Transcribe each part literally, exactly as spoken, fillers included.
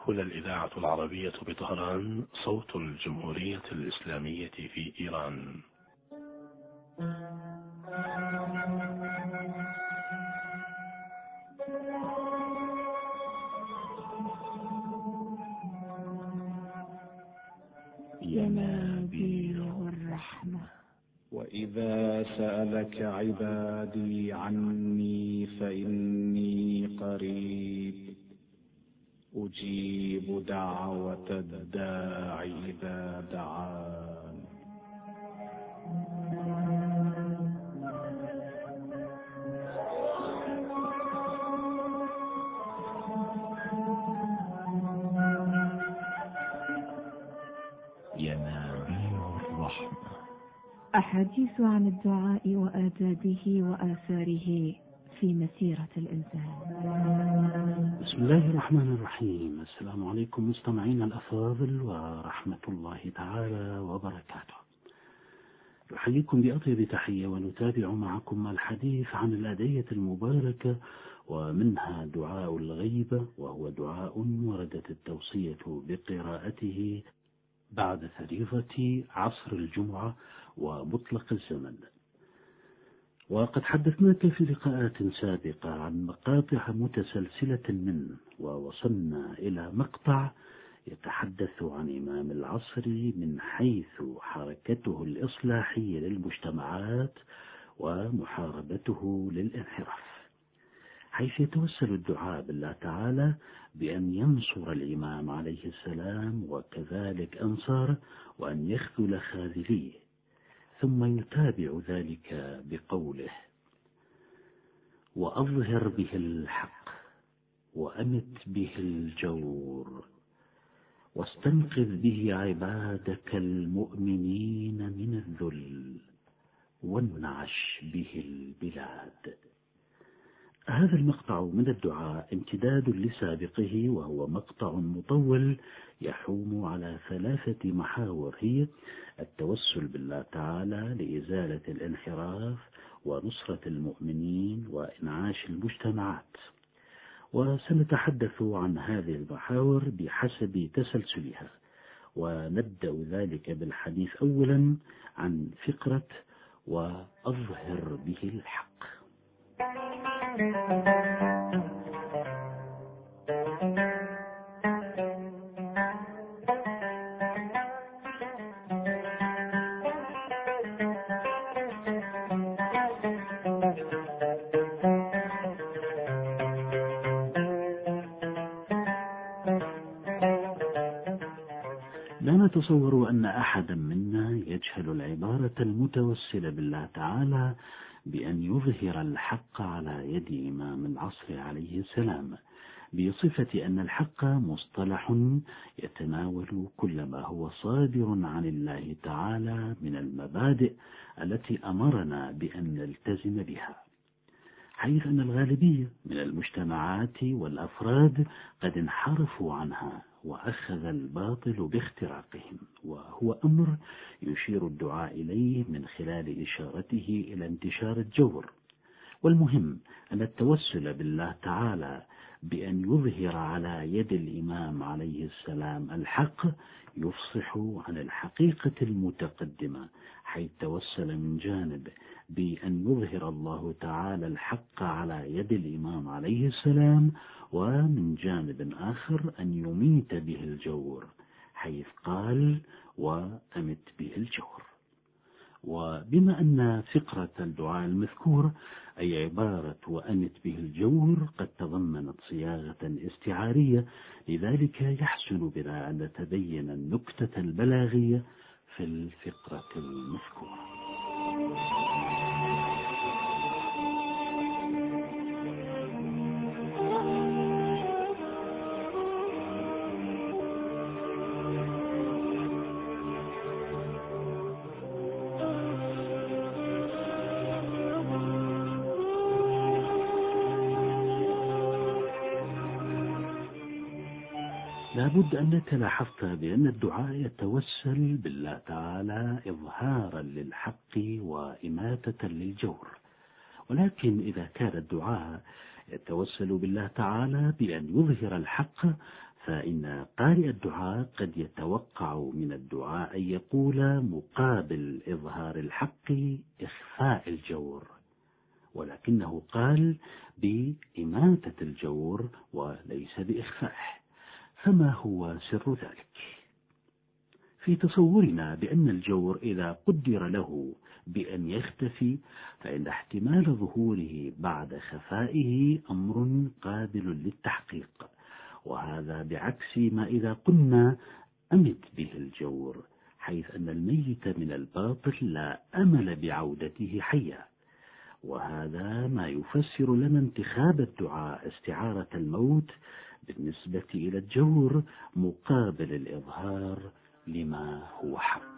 هنا الإذاعة العربية بطهران، صوت الجمهورية الإسلامية في إيران. ينابيع الرحمة. وإذا سألك عبادي عني فإني قريب أجيب دعوة الداع إذا دعان. ينابيع الرحمة. أحاديث عن الدعاء وآدابه وآثاره في مسيرة الإنسان. بسم الله الرحمن الرحيم. السلام عليكم مستمعينا الأفاضل ورحمة الله تعالى وبركاته. نحييكم بأطيب تحية ونتابع معكم الحديث عن الأدعية المباركة، ومنها دعاء الغيبة، وهو دعاء وردت التوصية بقراءته بعد فريضة عصر الجمعة ومطلق الزمن. وقد حدثناك في لقاءات سابقة عن مقاطع متسلسلة منه، ووصلنا إلى مقطع يتحدث عن إمام العصر من حيث حركته الإصلاحية للمجتمعات ومحاربته للانحراف، حيث يتوسل الدعاء بالله تعالى بأن ينصر الإمام عليه السلام وكذلك أنصاره، وأن يخذل خاذليه، ثم يتابع ذلك بقوله: وأظهر به الحق وأمت به الجور واستنقذ به عبادك المؤمنين من الذل وانعش به البلاد. هذا المقطع من الدعاء امتداد لسابقه، وهو مقطع مطول يحوم على ثلاثة محاور، هي التوسل بالله تعالى لإزالة الانحراف ونصرة المؤمنين وإنعاش المجتمعات. وسنتحدث عن هذه المحاور بحسب تسلسلها، ونبدأ ذلك بالحديث أولا عن فقرة وأظهر به الحق. لا نتصور أن أحدا منا يجهل العبارة المتوسلة بالله تعالى بأن يظهر الحق على يد إمام العصر عليه السلام، بصفة أن الحق مصطلح يتناول كل ما هو صادر عن الله تعالى من المبادئ التي أمرنا بأن نلتزم بها، حيث أن الغالبية من المجتمعات والأفراد قد انحرفوا عنها وأخذ الباطل باختراقهم، وهو أمر يشير الدعاء إليه من خلال إشارته إلى انتشار الجور. والمهم أن التوسل بالله تعالى بأن يظهر على يد الإمام عليه السلام الحق يفصح عن الحقيقة المتقدمة، حيث توسل من جانب بأن يظهر الله تعالى الحق على يد الإمام عليه السلام، ومن جانب آخر أن يميت به الجور، حيث قال: وأمت به الجور. وبما أن فقرة الدعاء المذكور أي عبارة وأمت به الجور قد تضمنت صياغة استعارية، لذلك يحسن بنا أن نتبين النكتة البلاغية في الفقرة المذكورة. لابد أنك لاحظت بأن الدعاء يتوسل بالله تعالى إظهارا للحق وإماتة للجور، ولكن إذا كان الدعاء يتوسل بالله تعالى بأن يظهر الحق، فإن قارئ الدعاء قد يتوقع من الدعاء أن يقول مقابل إظهار الحق إخفاء الجور، ولكنه قال بإماتة الجور وليس بإخفائه. فما هو سر ذلك؟ في تصورنا بأن الجور إذا قدر له بأن يختفي فإن احتمال ظهوره بعد خفائه أمر قابل للتحقيق، وهذا بعكس ما إذا قلنا أمت به الجور، حيث أن الميت من الباطل لا أمل بعودته حيا. وهذا ما يفسر لنا انتخاب الدعاء استعارة الموت بالنسبة إلى الجور مقابل الإظهار لما هو حق.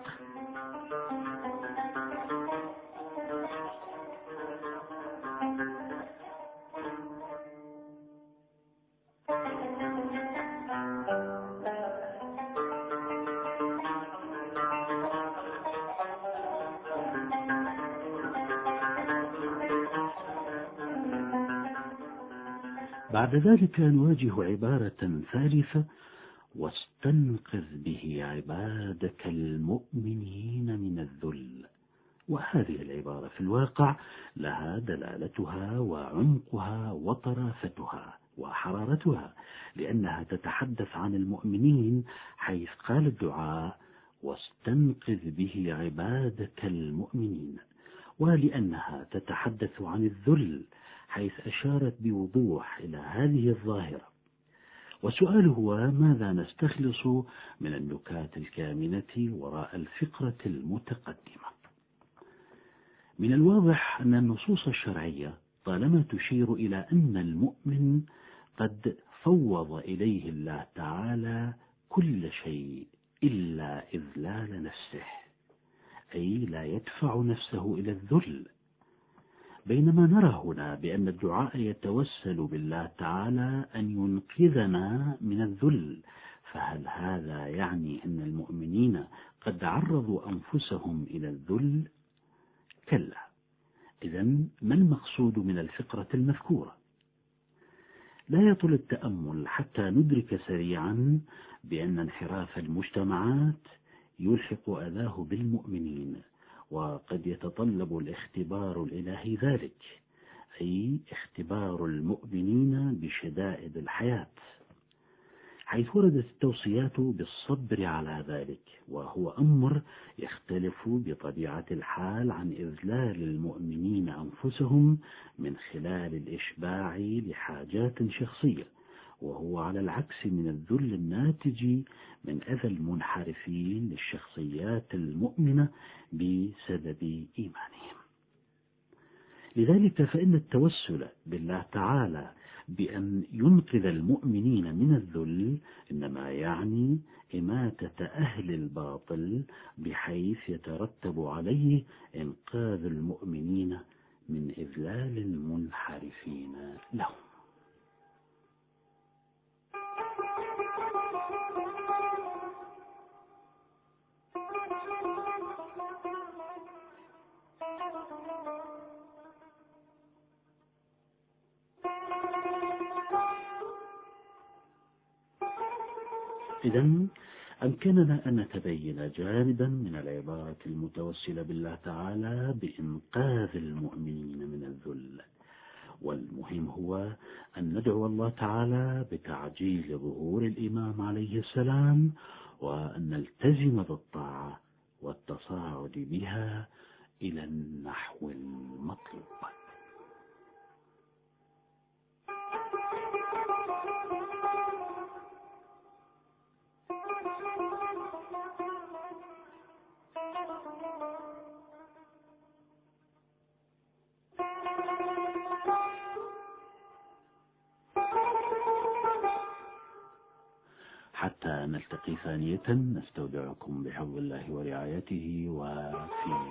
بعد ذلك نواجه عبارة ثالثة: واستنقذ به عبادك المؤمنين من الذل. وهذه العبارة في الواقع لها دلالتها وعمقها وطرافتها وحرارتها، لأنها تتحدث عن المؤمنين، حيث قال الدعاء: واستنقذ به عبادك المؤمنين، ولأنها تتحدث عن الذل، حيث أشارت بوضوح إلى هذه الظاهرة. والسؤال هو: ماذا نستخلص من النكات الكامنة وراء الفقرة المتقدمة؟ من الواضح أن النصوص الشرعية طالما تشير إلى أن المؤمن قد فوض إليه الله تعالى كل شيء إلا إذلال نفسه، أي لا يدفع نفسه إلى الذل، بينما نرى هنا بأن الدعاء يتوسل بالله تعالى أن ينقذنا من الذل. فهل هذا يعني أن المؤمنين قد عرضوا أنفسهم إلى الذل؟ كلا. إذن ما المقصود من الفقرة المذكورة؟ لا يطول التأمل حتى ندرك سريعا بأن انحراف المجتمعات يلحق أذاه بالمؤمنين، وقد يتطلب الاختبار الإلهي ذلك، أي اختبار المؤمنين بشدائد الحياة، حيث وردت التوصيات بالصبر على ذلك، وهو أمر يختلف بطبيعة الحال عن إذلال المؤمنين أنفسهم من خلال الإشباع لحاجات شخصية، وهو على العكس من الذل الناتج من أذى المنحرفين للشخصيات المؤمنة بسبب إيمانهم. لذلك فإن التوسل بالله تعالى بأن ينقذ المؤمنين من الذل إنما يعني إماتة أهل الباطل، بحيث يترتب عليه إنقاذ المؤمنين من إذلال المنحرفين لهم. إذن أمكننا أن نتبين جانبا من العبارة المتوسلة بالله تعالى بإنقاذ المؤمنين من الذل، والمهم هو أن ندعو الله تعالى بتعجيل ظهور الإمام عليه السلام، وأن نلتزم بالطاعة والتصاعد بها إلى النحو المطلوب. حتى نلتقي ثانية، نستودعكم بحفظ الله ورعايته، وفي